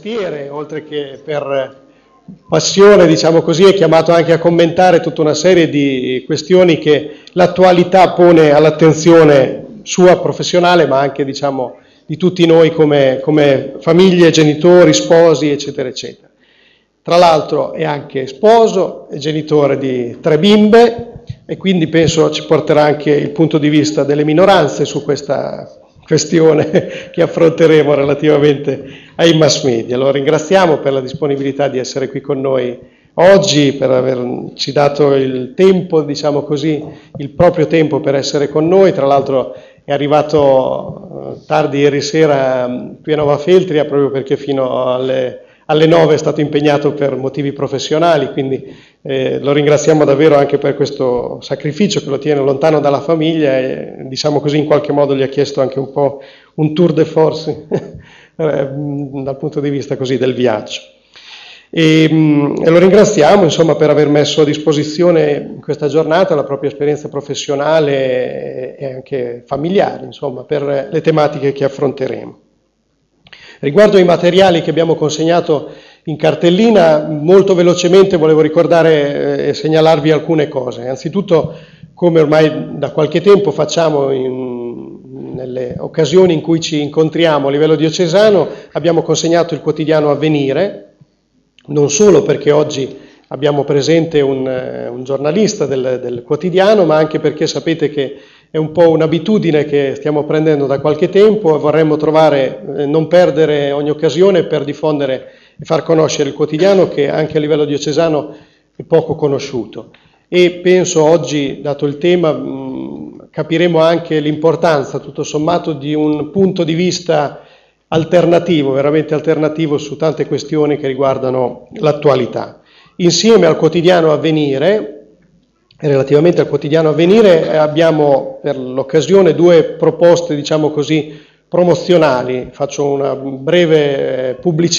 mestiere, oltre che per passione, diciamo così, è chiamato anche a commentare tutta una serie di questioni che l'attualità pone all'attenzione sua professionale, ma anche, diciamo, di tutti noi come famiglie, genitori, sposi, eccetera, eccetera. Tra l'altro è anche sposo, è genitore di 3 bimbe e quindi penso ci porterà anche il punto di vista delle minoranze su questa questione che affronteremo relativamente ai mass media. Lo ringraziamo per la disponibilità di essere qui con noi oggi, per averci dato il tempo, diciamo così, il proprio tempo per essere con noi. Tra l'altro è arrivato tardi ieri sera qui a Nova Feltria proprio perché fino alle 9 è stato impegnato per motivi professionali, quindi lo ringraziamo davvero anche per questo sacrificio che lo tiene lontano dalla famiglia e, diciamo così, in qualche modo gli ha chiesto anche un po' un tour de force dal punto di vista così del viaggio. E lo ringraziamo, insomma, per aver messo a disposizione in questa giornata la propria esperienza professionale e anche familiare, insomma, per le tematiche che affronteremo. Riguardo ai materiali che abbiamo consegnato in cartellina, molto velocemente volevo ricordare e segnalarvi alcune cose. Anzitutto, come ormai da qualche tempo facciamo nelle occasioni in cui ci incontriamo a livello diocesano, abbiamo consegnato il quotidiano Avvenire, non solo perché oggi abbiamo presente un giornalista del quotidiano, ma anche perché sapete che è un po' un'abitudine che stiamo prendendo da qualche tempo e vorremmo non perdere ogni occasione per diffondere e far conoscere il quotidiano, che anche a livello diocesano è poco conosciuto. E penso oggi, dato il tema, capiremo anche l'importanza, tutto sommato, di un punto di vista alternativo, veramente alternativo su tante questioni che riguardano l'attualità. Insieme al quotidiano Avvenire, relativamente al quotidiano Avvenire, abbiamo per l'occasione 2 proposte, diciamo così, promozionali. Faccio una breve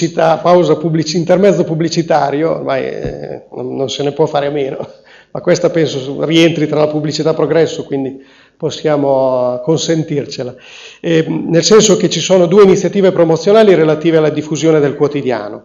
intermezzo pubblicitario, ormai non se ne può fare a meno, ma questa penso rientri tra la pubblicità progresso, quindi possiamo consentircela. Nel senso che ci sono 2 iniziative promozionali relative alla diffusione del quotidiano.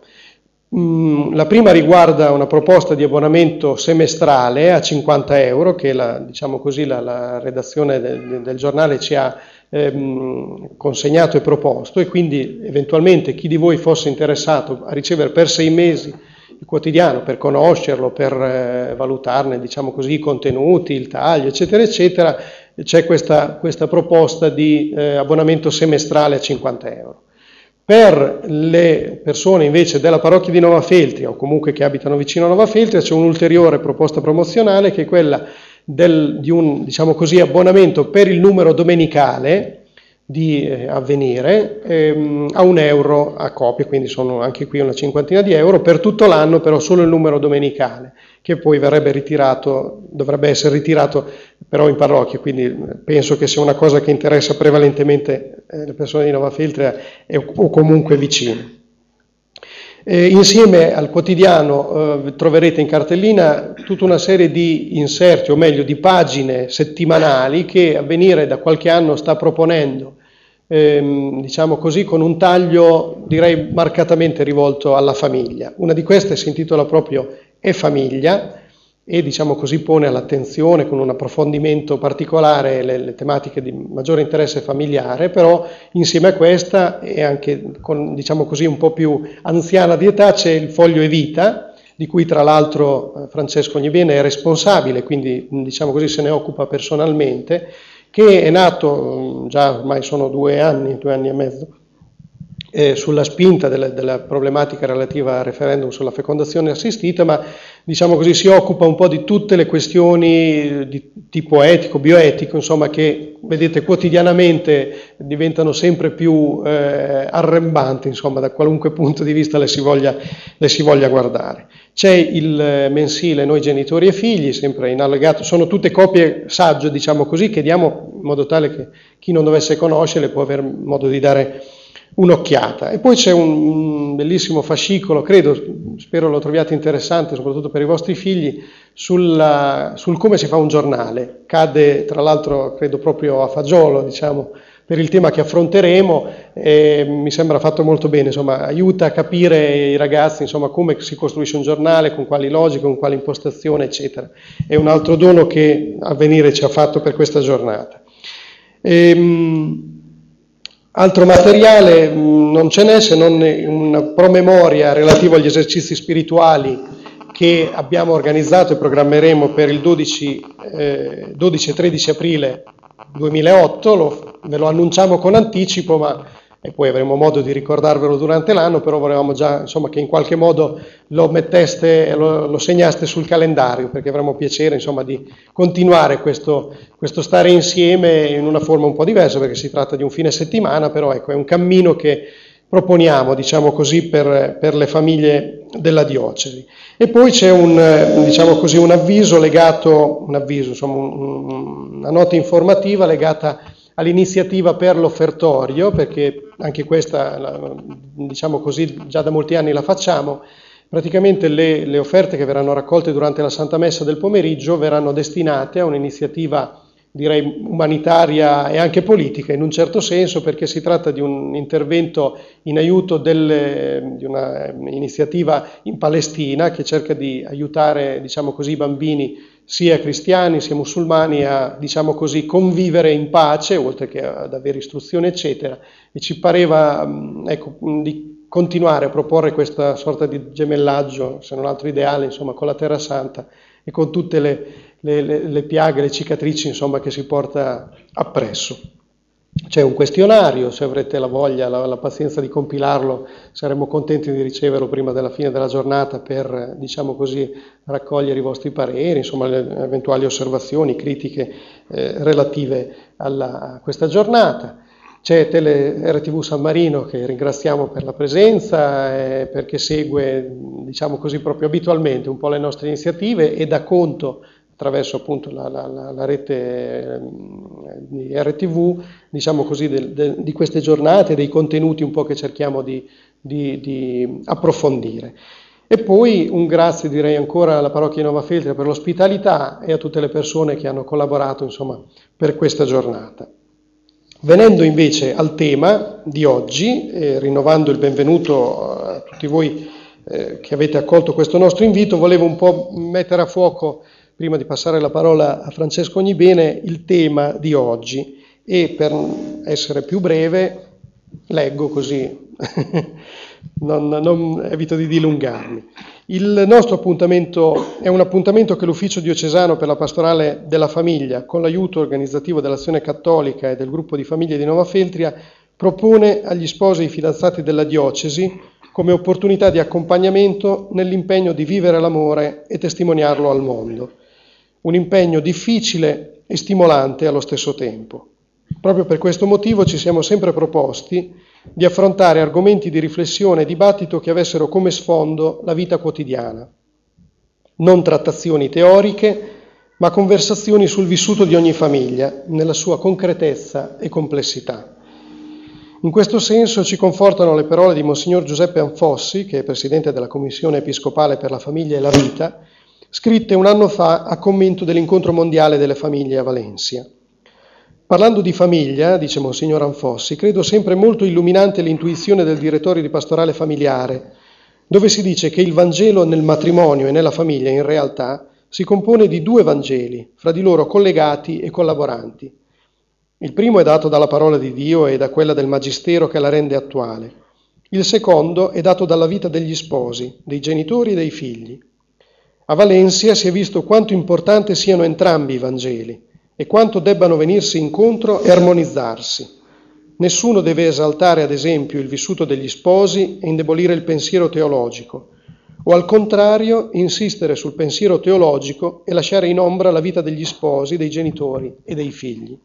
La prima riguarda una proposta di abbonamento semestrale a 50 euro che diciamo così, la redazione del giornale ci ha consegnato e proposto, e quindi eventualmente chi di voi fosse interessato a ricevere per 6 mesi il quotidiano, per conoscerlo, per valutarne, diciamo così, i contenuti, il taglio, eccetera, eccetera, c'è questa proposta di abbonamento semestrale a 50 euro. Per le persone invece della parrocchia di Nova Feltria o comunque che abitano vicino a Nova Feltria c'è un'ulteriore proposta promozionale che è quella di un, diciamo così, abbonamento per il numero domenicale di Avvenire a €1 a copia, quindi sono anche qui una cinquantina di euro per tutto l'anno, però solo il numero domenicale, che poi dovrebbe essere ritirato però in parrocchia, quindi penso che sia una cosa che interessa prevalentemente le persone di Nova Feltria o comunque vicine. Insieme al quotidiano troverete in cartellina tutta una serie di inserti, o meglio di pagine settimanali che Avvenire da qualche anno sta proponendo, diciamo così, con un taglio direi marcatamente rivolto alla famiglia. Una di queste si intitola proprio È famiglia e, diciamo così, pone all'attenzione con un approfondimento particolare le tematiche di maggiore interesse familiare, però insieme a questa e anche con, diciamo così, un po' più anziana di età c'è il Foglio e Vita, di cui tra l'altro Francesco Ognibene è responsabile, quindi diciamo così se ne occupa personalmente, che è nato già ormai sono 2 anni e mezzo, sulla spinta della problematica relativa al referendum sulla fecondazione assistita, ma diciamo così si occupa un po' di tutte le questioni di tipo etico, bioetico, insomma, che vedete quotidianamente diventano sempre più arrembanti, insomma, da qualunque punto di vista le si voglia guardare. C'è il mensile Noi genitori e figli, sempre in allegato, sono tutte copie saggio, diciamo così, che diamo in modo tale che chi non dovesse conoscerle può avere modo di dare un'occhiata. E poi c'è un bellissimo fascicolo, spero lo troviate interessante, soprattutto per i vostri figli, sul come si fa un giornale. Cade tra l'altro, credo proprio a fagiolo, diciamo, per il tema che affronteremo, mi sembra fatto molto bene, insomma, aiuta a capire i ragazzi, insomma, come si costruisce un giornale, con quali logiche, con quale impostazione, eccetera. È un altro dono che Avvenire ci ha fatto per questa giornata. Altro materiale non ce n'è, se non un promemoria relativo agli esercizi spirituali che abbiamo organizzato e programmeremo per il 12 e 13 aprile 2008, ve lo annunciamo con anticipo, e poi avremo modo di ricordarvelo durante l'anno, però volevamo già, insomma, che in qualche modo lo metteste, lo segnaste sul calendario, perché avremo piacere, insomma, di continuare questo stare insieme in una forma un po' diversa, perché si tratta di un fine settimana, però ecco, è un cammino che proponiamo, diciamo così, per le famiglie della diocesi. E poi c'è diciamo così, un avviso legato, insomma, una nota informativa legata all'iniziativa per l'offertorio, perché anche questa, diciamo così, già da molti anni la facciamo. Praticamente le offerte che verranno raccolte durante la Santa Messa del pomeriggio verranno destinate a un'iniziativa, direi, umanitaria e anche politica in un certo senso, perché si tratta di un intervento in aiuto di una iniziativa in Palestina che cerca di aiutare, diciamo così, i bambini sia cristiani sia musulmani a, diciamo così, convivere in pace, oltre che ad avere istruzione, eccetera. E ci pareva, ecco, di continuare a proporre questa sorta di gemellaggio, se non altro ideale, insomma, con la Terra Santa e con tutte le piaghe, le cicatrici, insomma, che si porta appresso. C'è un questionario, se avrete la voglia, la pazienza di compilarlo, saremo contenti di riceverlo prima della fine della giornata per, diciamo così, raccogliere i vostri pareri, insomma, le eventuali osservazioni, critiche relative a questa giornata. C'è RTV San Marino, che ringraziamo per la presenza, perché segue, diciamo così, proprio abitualmente un po' le nostre iniziative e dà conto attraverso appunto la rete di RTV, diciamo così, di queste giornate, dei contenuti un po' che cerchiamo di approfondire. E poi un grazie, direi ancora, alla parrocchia di Nova Feltria per l'ospitalità e a tutte le persone che hanno collaborato, insomma, per questa giornata. Venendo invece al tema di oggi, rinnovando il benvenuto a tutti voi che avete accolto questo nostro invito, volevo un po' mettere a fuoco, prima di passare la parola a Francesco Ognibene, il tema di oggi, e per essere più breve leggo così, non evito di dilungarmi. Il nostro appuntamento è un appuntamento che l'Ufficio Diocesano per la Pastorale della Famiglia, con l'aiuto organizzativo dell'Azione Cattolica e del gruppo di famiglie di Nova Feltria, propone agli sposi e ai fidanzati della diocesi come opportunità di accompagnamento nell'impegno di vivere l'amore e testimoniarlo al mondo. Un impegno difficile e stimolante allo stesso tempo. Proprio per questo motivo ci siamo sempre proposti di affrontare argomenti di riflessione e dibattito che avessero come sfondo la vita quotidiana. Non trattazioni teoriche, ma conversazioni sul vissuto di ogni famiglia, nella sua concretezza e complessità. In questo senso ci confortano le parole di Monsignor Giuseppe Anfossi, che è Presidente della Commissione Episcopale per la Famiglia e la Vita, scritte un anno fa a commento dell'incontro mondiale delle famiglie a Valencia. Parlando di famiglia, dice Monsignor Anfossi, credo sempre molto illuminante l'intuizione del direttore di pastorale familiare, dove si dice che il Vangelo nel matrimonio e nella famiglia in realtà si compone di due Vangeli, fra di loro collegati e collaboranti. Il primo è dato dalla parola di Dio e da quella del Magistero che la rende attuale. Il secondo è dato dalla vita degli sposi, dei genitori e dei figli. A Valencia si è visto quanto importante siano entrambi i Vangeli e quanto debbano venirsi incontro e armonizzarsi. Nessuno deve esaltare, ad esempio, il vissuto degli sposi e indebolire il pensiero teologico, o al contrario insistere sul pensiero teologico e lasciare in ombra la vita degli sposi, dei genitori e dei figli.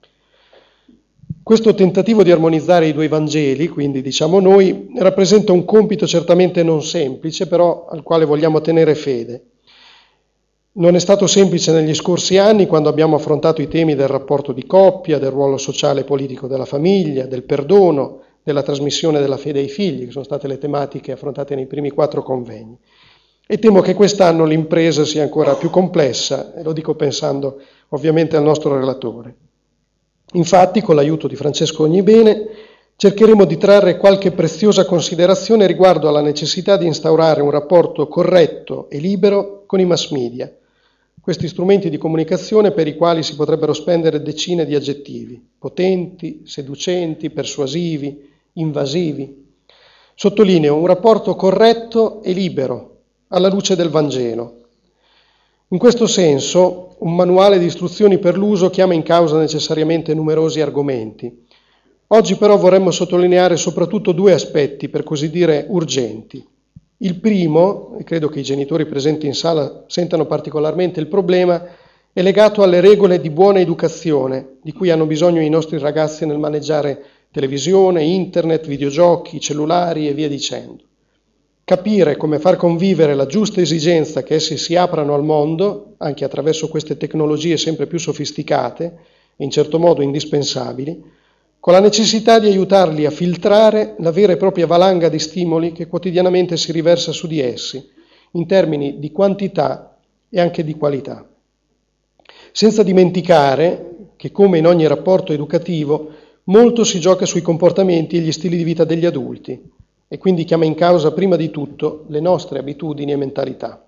Questo tentativo di armonizzare i due Vangeli, quindi diciamo noi, rappresenta un compito certamente non semplice, però al quale vogliamo tenere fede. Non è stato semplice negli scorsi anni, quando abbiamo affrontato i temi del rapporto di coppia, del ruolo sociale e politico della famiglia, del perdono, della trasmissione della fede ai figli, che sono state le tematiche affrontate nei primi 4 convegni. E temo che quest'anno l'impresa sia ancora più complessa, e lo dico pensando ovviamente al nostro relatore. Infatti, con l'aiuto di Francesco Ognibene, cercheremo di trarre qualche preziosa considerazione riguardo alla necessità di instaurare un rapporto corretto e libero con i mass media, questi strumenti di comunicazione per i quali si potrebbero spendere decine di aggettivi, potenti, seducenti, persuasivi, invasivi. Sottolineo un rapporto corretto e libero, alla luce del Vangelo. In questo senso, un manuale di istruzioni per l'uso chiama in causa necessariamente numerosi argomenti. Oggi però vorremmo sottolineare soprattutto due aspetti, per così dire, urgenti. Il primo, e credo che i genitori presenti in sala sentano particolarmente il problema, è legato alle regole di buona educazione di cui hanno bisogno i nostri ragazzi nel maneggiare televisione, internet, videogiochi, cellulari e via dicendo. Capire come far convivere la giusta esigenza che essi si aprano al mondo, anche attraverso queste tecnologie sempre più sofisticate e in certo modo indispensabili, con la necessità di aiutarli a filtrare la vera e propria valanga di stimoli che quotidianamente si riversa su di essi, in termini di quantità e anche di qualità. Senza dimenticare che, come in ogni rapporto educativo, molto si gioca sui comportamenti e gli stili di vita degli adulti, e quindi chiama in causa prima di tutto le nostre abitudini e mentalità.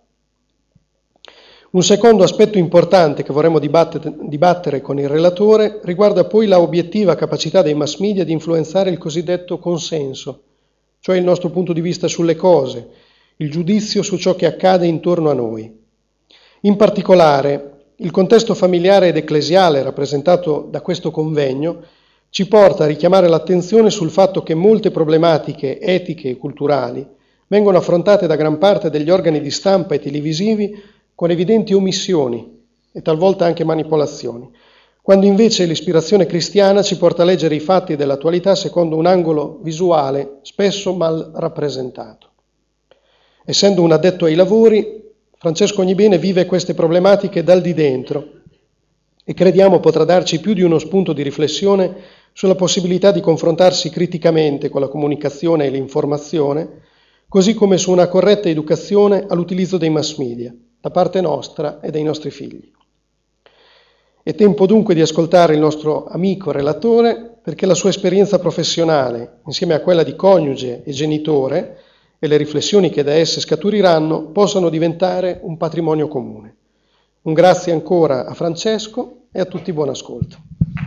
Un secondo aspetto importante che vorremmo dibattere con il relatore riguarda poi la obiettiva capacità dei mass media di influenzare il cosiddetto consenso, cioè il nostro punto di vista sulle cose, il giudizio su ciò che accade intorno a noi. In particolare, il contesto familiare ed ecclesiale rappresentato da questo convegno ci porta a richiamare l'attenzione sul fatto che molte problematiche etiche e culturali vengono affrontate da gran parte degli organi di stampa e televisivi con evidenti omissioni e talvolta anche manipolazioni, quando invece l'ispirazione cristiana ci porta a leggere i fatti dell'attualità secondo un angolo visuale spesso mal rappresentato. Essendo un addetto ai lavori, Francesco Ognibene vive queste problematiche dal di dentro e crediamo potrà darci più di uno spunto di riflessione sulla possibilità di confrontarsi criticamente con la comunicazione e l'informazione, così come su una corretta educazione all'utilizzo dei mass media, da parte nostra e dei nostri figli. È tempo dunque di ascoltare il nostro amico relatore, perché la sua esperienza professionale, insieme a quella di coniuge e genitore, e le riflessioni che da esse scaturiranno, possano diventare un patrimonio comune. Un grazie ancora a Francesco e a tutti buon ascolto.